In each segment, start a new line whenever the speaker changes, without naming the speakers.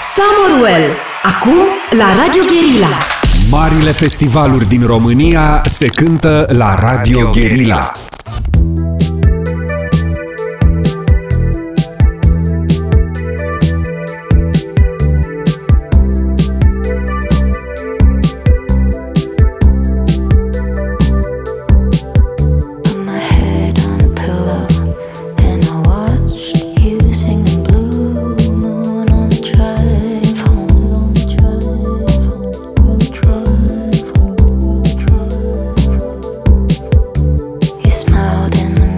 Summerwell, acum la Radio Guerilla.
Marile festivaluri din România se cântă la Radio Guerilla.
Smiled in the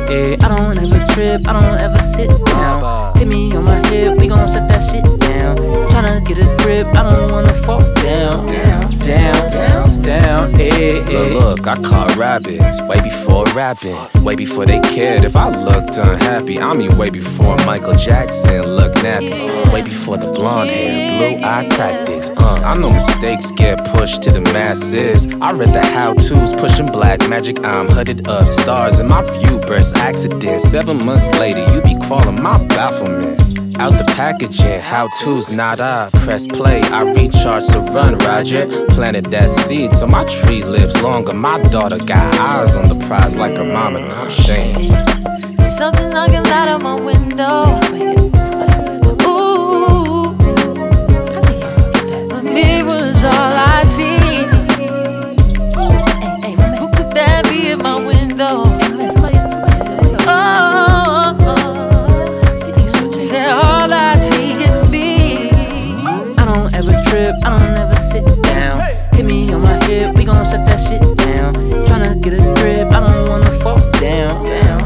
I don't ever trip, I don't ever sit down. Hit me on my hip, we gon' shut that shit down. Tryna get a grip, I don't wanna fall down. Down,
Look, I caught rabbits way before rapping, way before they cared if I looked unhappy. I mean, way before Michael Jackson looked nappy, way before the blonde hair, blue eye tactics. I know mistakes get pushed to the masses. I read the how-tos, pushing black magic. I'm hooded up, stars in my view, burst accidents. 7 months later, you be crawling my bafflement. Out the packaging, how-to's not I press play, I recharge to run, Roger. Planted that seed so my tree lives longer. My daughter got eyes on the prize like her mama, no shame.
There's something knocking out of my window. Ooh, the mirror's all I see. Who could that be in my window?
I don't ever sit down. Hit me on my hip, we gon' shut that shit down. Tryna get a grip, I don't wanna fall down.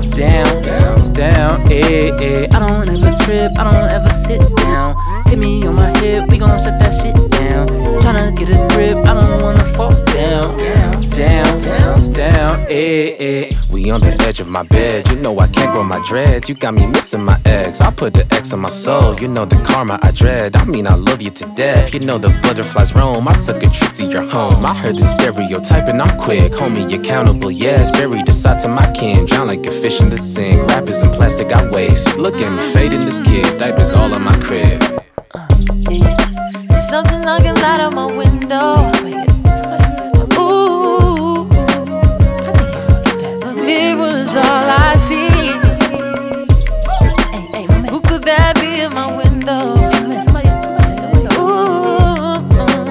I don't ever trip, I don't ever sit down. Hit me on my hip, we gon' shut that shit down. Tryna get a grip, I don't wanna fall down.
We on the edge of my bed, you know I can't grow my dreads. You got me missing my eggs, I put the X on my soul. You know the karma I dread, I mean I love you to death. You know the butterflies roam, I took a trip to your home. I heard the stereotyping, I'm quick, homie accountable, yes. Buried aside to my kin, drown like a fish in the sink. Rappers and plastic I waste, look at me fading this kid. Diapers all in my crib.
There's something knocking out of my window. Mirror's all I see. Who could that be in my window? Ooh,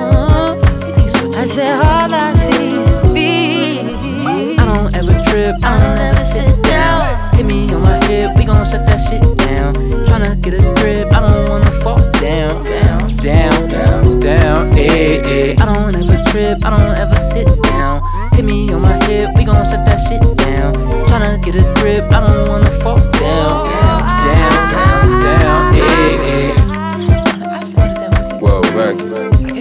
I said all I see is me.
I don't ever trip, I don't ever sit down. Hit me on my hip, we gon' shut that shit down. Tryna get a grip, I don't wanna fall down. I don't ever trip, I don't ever sit down. Hit me on my hip, we gon' shut that shit down. Tryna get a grip, I don't wanna fall down.
Whoa, record.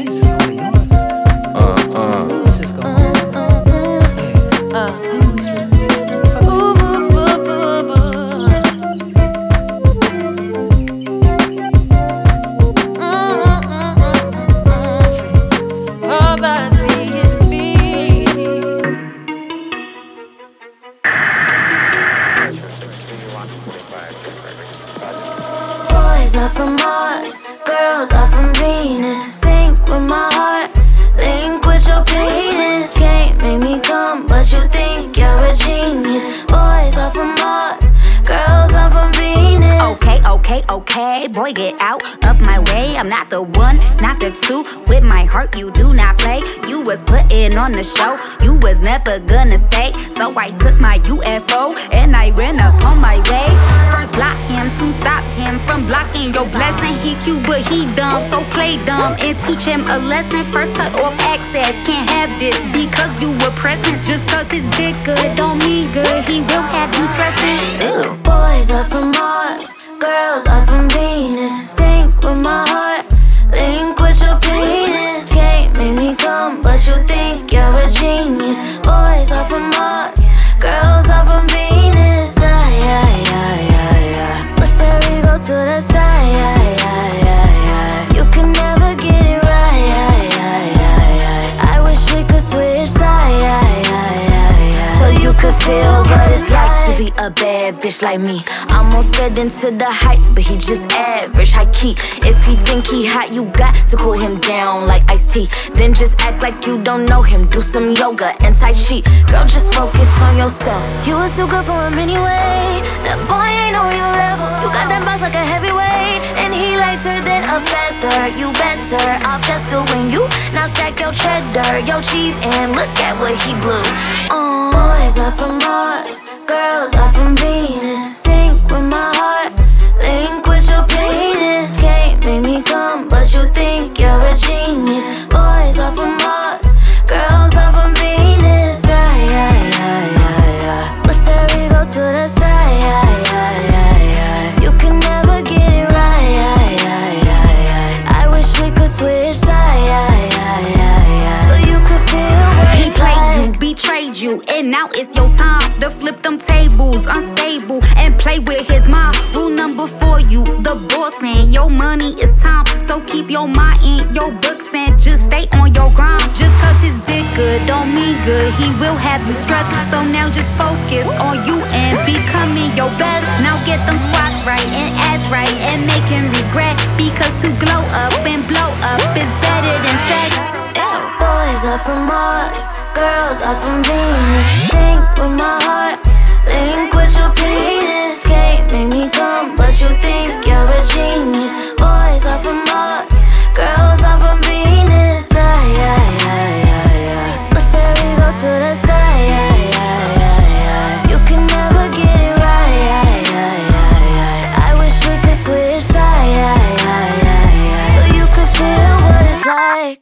Boy, get out of my way. I'm not the one, not the two. With my heart, you do not play. You was putting on the show. You was never gonna stay. So I took my UFO and I ran up on my way. First block him to stop him from blocking your blessing. He cute, but he dumb. So play dumb and teach him a lesson. First cut off access. Can't have this because you were present. Just cause his dick good don't mean good. He will have you stressing. Ew.
Boys are from Mars. Girls are from Venus. Sync with my heart, link with your penis. Can't make me come, but you think you're a genius. Boys are from Mars, girls are from Venus. Push that we go to the side. You can never get it right. I wish we could switch sides, so you could feel what it's like to be a bad bitch like me. Almost fed into the hype, but he just average, high key. If he think he hot, you got to cool him down like iced tea. Then just act like you don't know him. Do some yoga and tai chi. Girl, just focus on yourself. You was too good for him anyway. That boy ain't on your level. You got that bounce like a heavyweight, and he lighter than a feather. You better off just doing you. Now stack your cheddar, your cheese, and look at what he blew. Boys are from Mars, girls are from Venus. Sync with my heart, link with your penis. Can't make me come, but you think you're a genius. Boys are from Mars, girls are from Venus. Push that we go to the side. switch sides, so you could feel what
He
it's
played you,
like.
betrayed you, and now it's your time to flip them tables, unstable, and play with his mind. Rule number 4, you the boss, and your money is time. So keep your mind in your books and just stay on your grind. Just cause his dick good don't mean good, he will have you stressed. So now just focus on you and becoming your best. Now get them squats right and ass right and make him regret. Because to glow up and blow up is better than sex. Ew.
Boys are from Mars, girls are from Venus. Think with my heart, link with your penis. Can't make me come, but you think you're a genius. Boys are from Mars, girls are from Venus. Push that we go to the side. You can never get it right. I wish we could switch sides, so you could feel what it's like.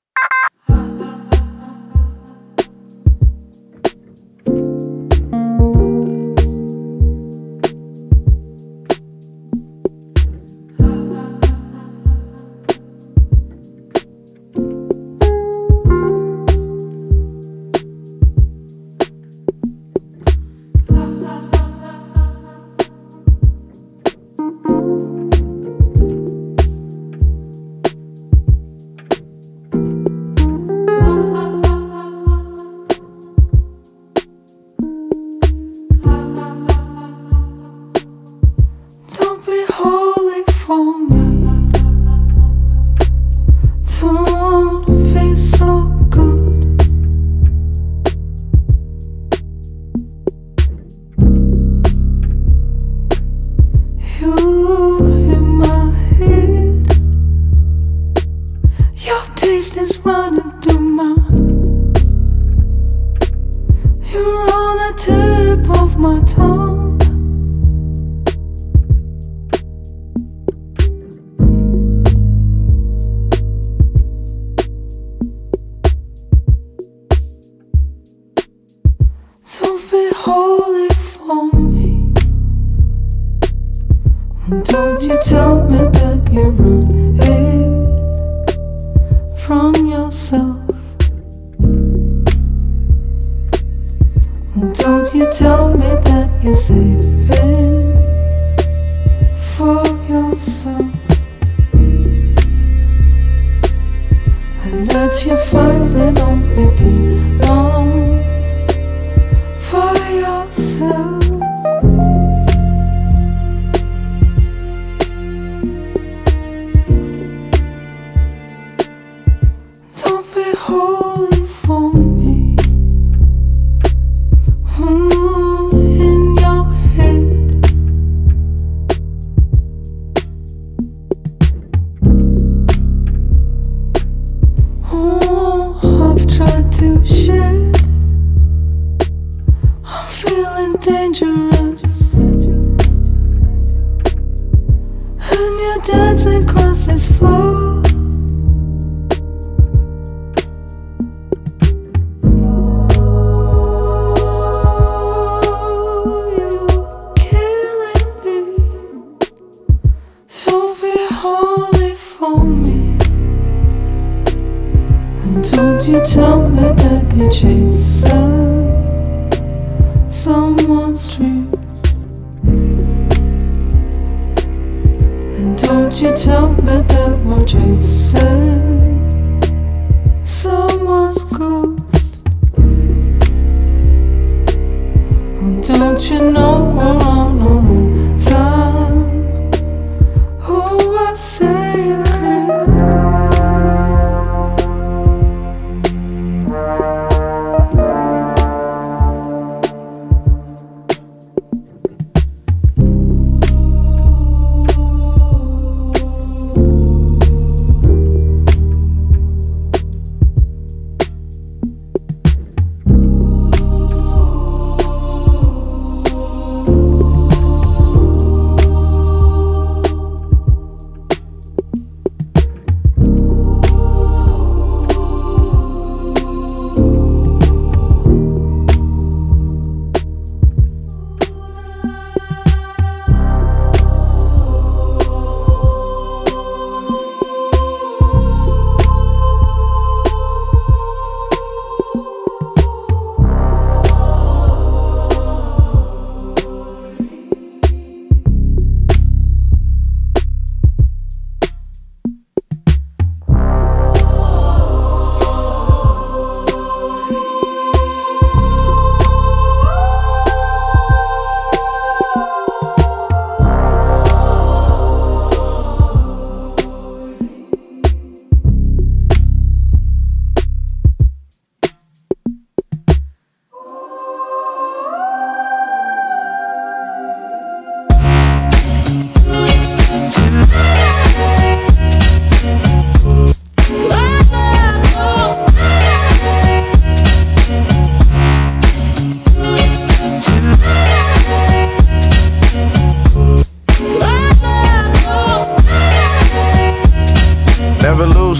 Don't you tell me that you're running from yourself. Don't you tell me that you're saving for yourself, and that you're fighting all your demons for yourself.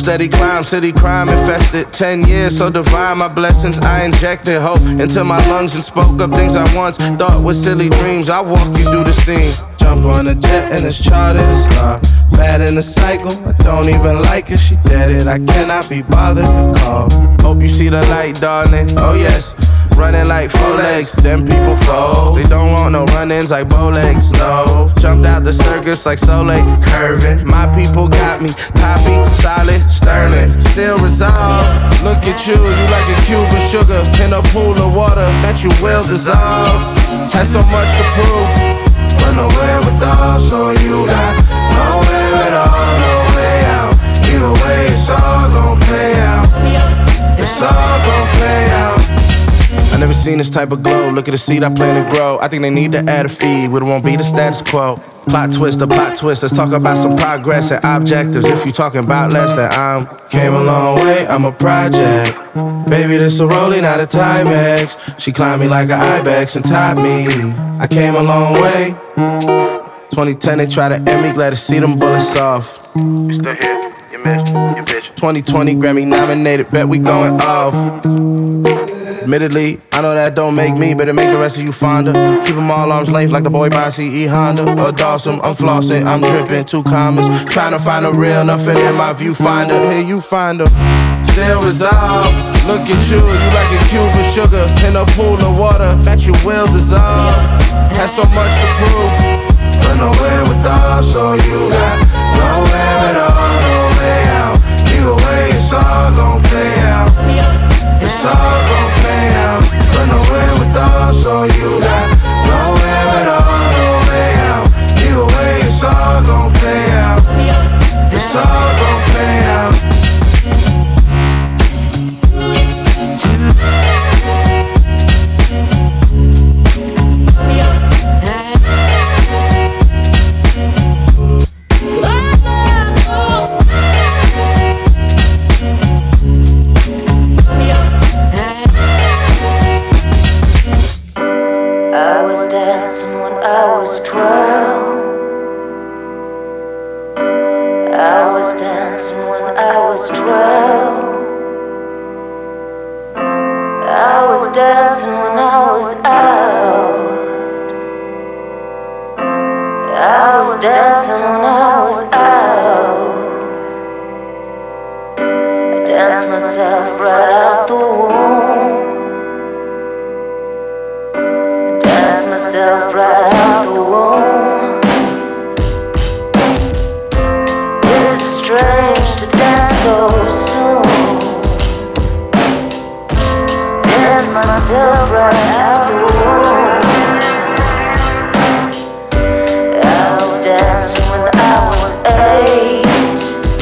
steady climb, city crime infested. 10 years, so divine, my blessings. I injected hope into my lungs and spoke up things I once thought were silly dreams. I walk you through the scene. Jump on a jet and it's charted a star. Bad in the cycle, I don't even like her, she dead it. I cannot be bothered to call. Hope you see the light, darling. Oh yes. Running like 4 legs, them people fold. They don't want no run-ins like bow legs, no. Jumped out the circus like Soleil, curving. My people got me, copy, solid, sterling. Still resolved, look at you like a cube of sugar in a pool of water that you will dissolve. Had so much to prove, but nowhere with all, so you got nowhere at all, no way out. Either way, it's all gon' play out. It's all gon' play out. I never seen this type of glow. Look at the seed I plan to grow. I think they need to add a feed, but it won't be the status quo. Plot twist, the plot twist. Let's talk about some progress and objectives. If you talking about less than I'm came a long way, I'm a project. Baby, this a rolling, not a Timex. She climbed me like an ibex and tied me. I came a long way. 2010, they try to end me, glad to see them bullets off. You still here, you missed, you bitch. 2020, Grammy nominated, bet we going off. Admittedly, I know that don't make me, but it make the rest of you fonder. Keep them all arm's length like the boy by CE Honda or Dawson. I'm flossing, I'm dripping, 2 commas. Trying to find a real, nothing in my viewfinder. Here you find her, still resolved. Look at you like a cube of sugar in a pool of water that you will dissolve. Had so much to prove, but nowhere with all, so you got nowhere at all, no way out. Either way, it's all gon' play out. It's all gon' play out, but nowhere with all, so you got nowhere at all, no way out. Either way, it's all gon' play out. It's all gon' play out.
Dancing when I was 12. I was dancing when I was 12. I was dancing when I was out. I was dancing when I was out. I danced myself right out the womb. Myself right out the womb. Is it strange to dance so soon? Dance myself right out the womb. I was dancing when I was 8.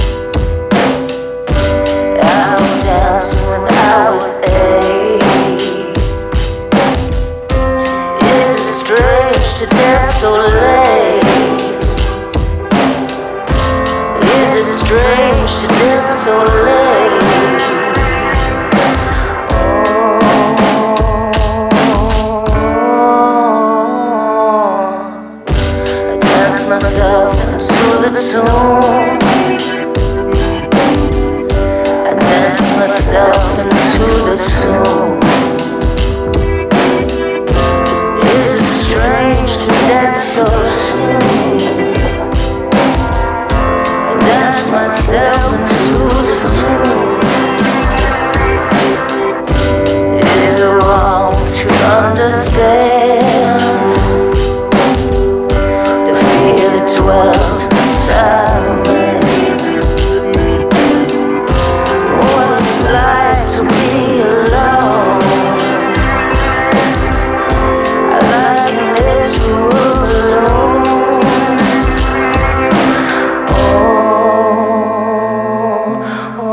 I was dancing when I was 8. Strange to dance so late. Is it strange to dance so late? I dance myself into the tune. I dance myself into the tune. Strange to dance so soon. I dance myself into the tune. Is it wrong to understand the fear that dwells inside of me? What it's like to be alone. Oh,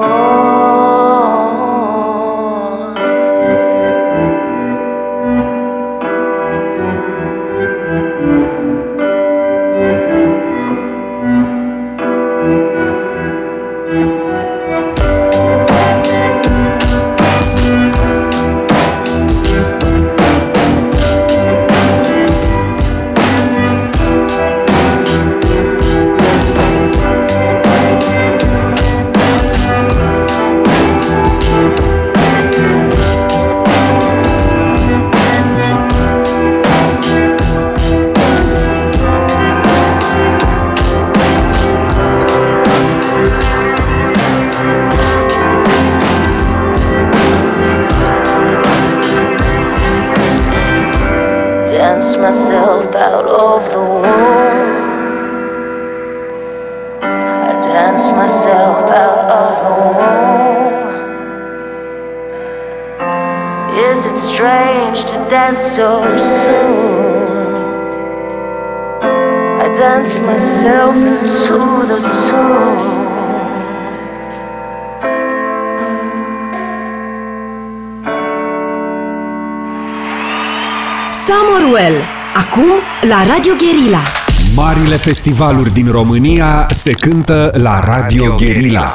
Is it strange to dance so soon? I dance myself into the tune.
Summerwell, acum la Radio Guerilla.
Marile festivaluri din România se cântă la Radio Guerilla.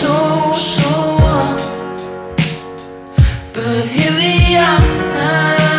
But here we are now.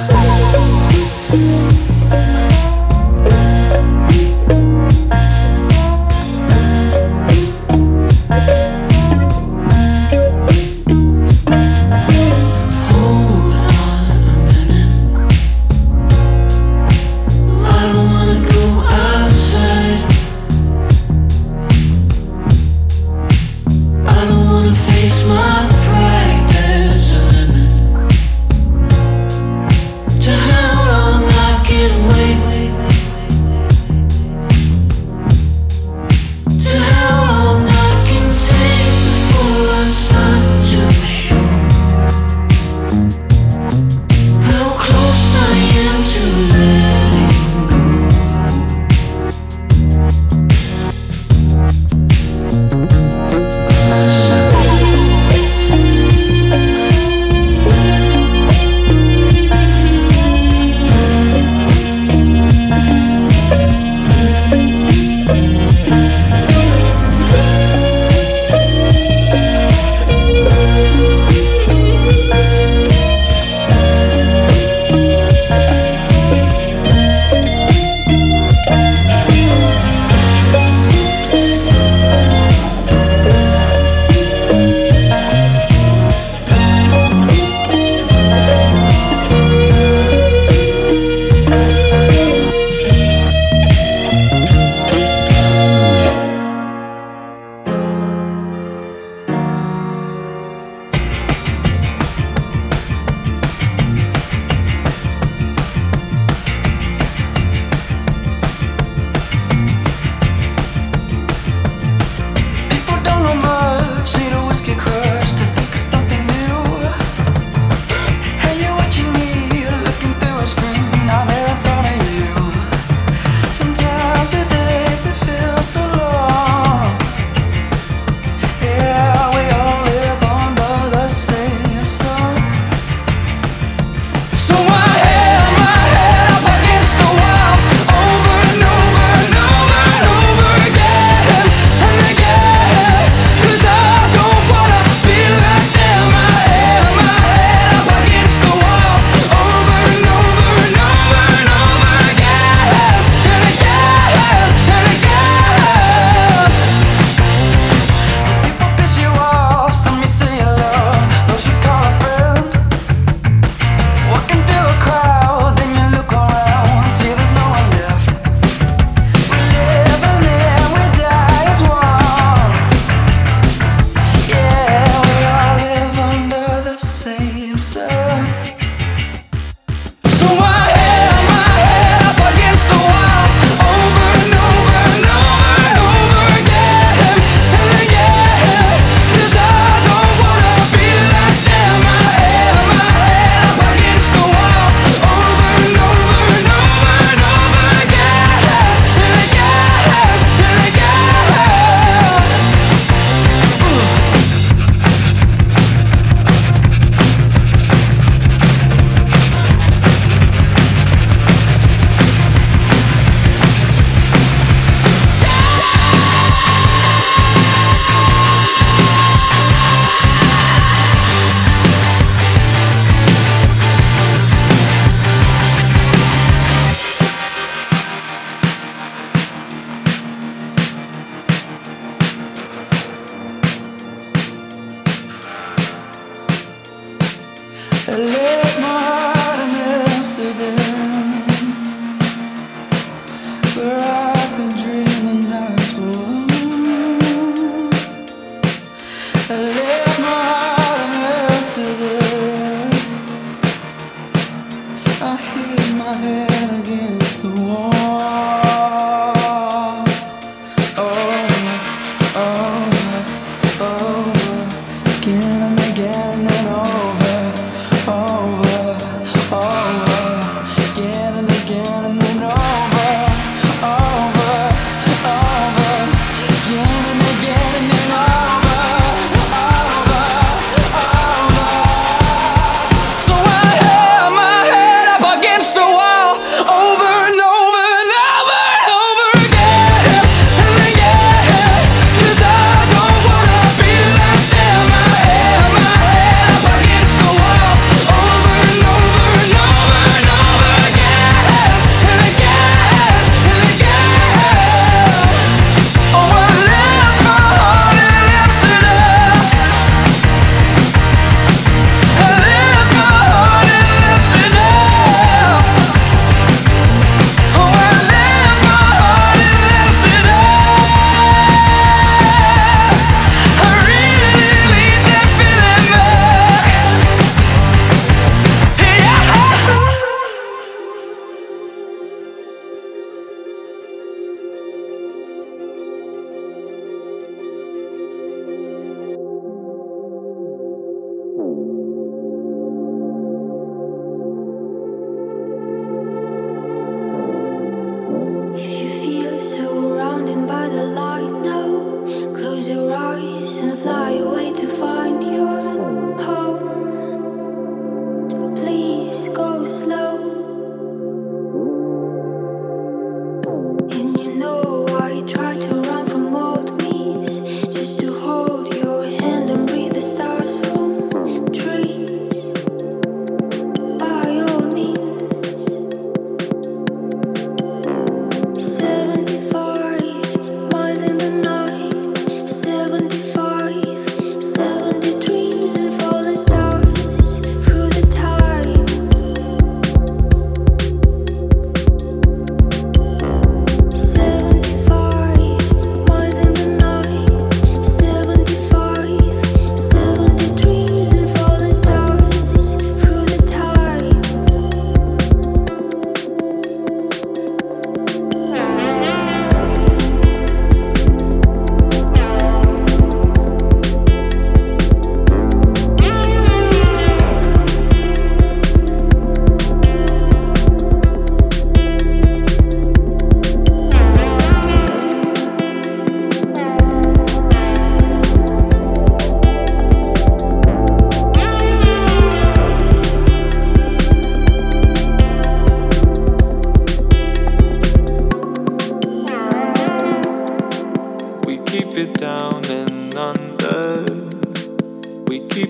I left my heart in Amsterdam, where I could dream the nights were long. I left my heart in Amsterdam, I hit my head against the wall. Again and again and over, again and again and then over, again and again and then over. So I held my head up against the wall over and over and over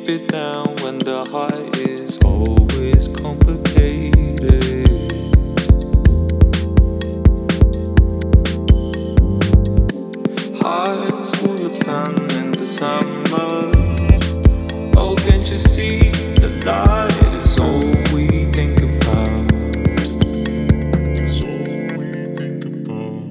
it down when the heart is always complicated. Hearts full of sun in the summer. Oh, can't you see the light is all we think about? It's all we think about.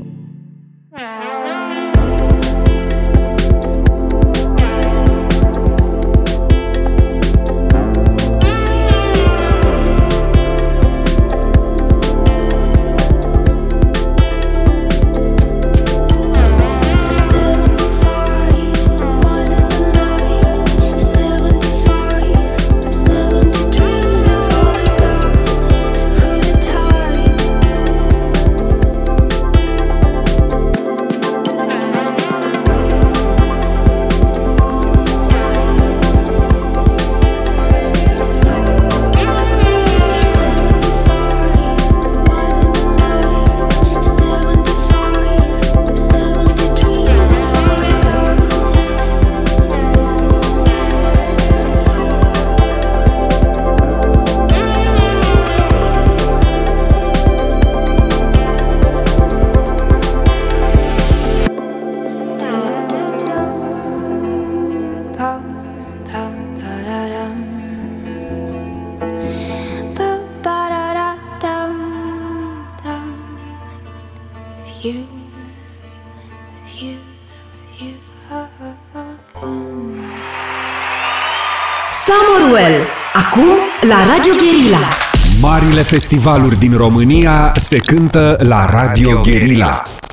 Summerwell, acum la Radio Guerilla.
Marile festivaluri din România se cântă la Radio Guerilla.